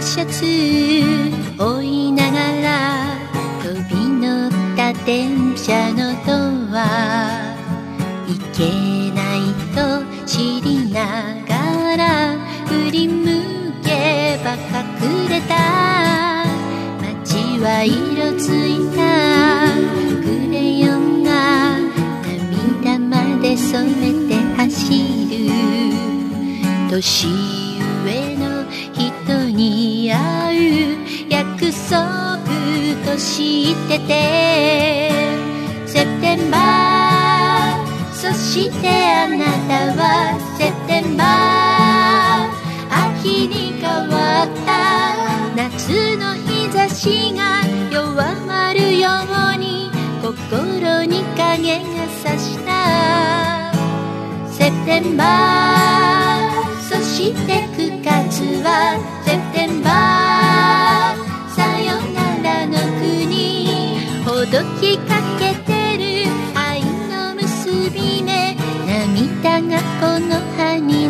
シャツ追いながら飛び乗った電車のドア、いけないと知りながら振り向けば隠れた、街は色づいたクレヨンが涙まで染めて走る、年上の人に会う約束としてて、セプテンバー、そしてあなたはセプテンバー、秋に変わった夏の日差しが弱まるように心に影が差した。セプテンバー、そして9月はセプテンバー、さよならの国ほどきかけてる愛の結び目、涙がこの葉に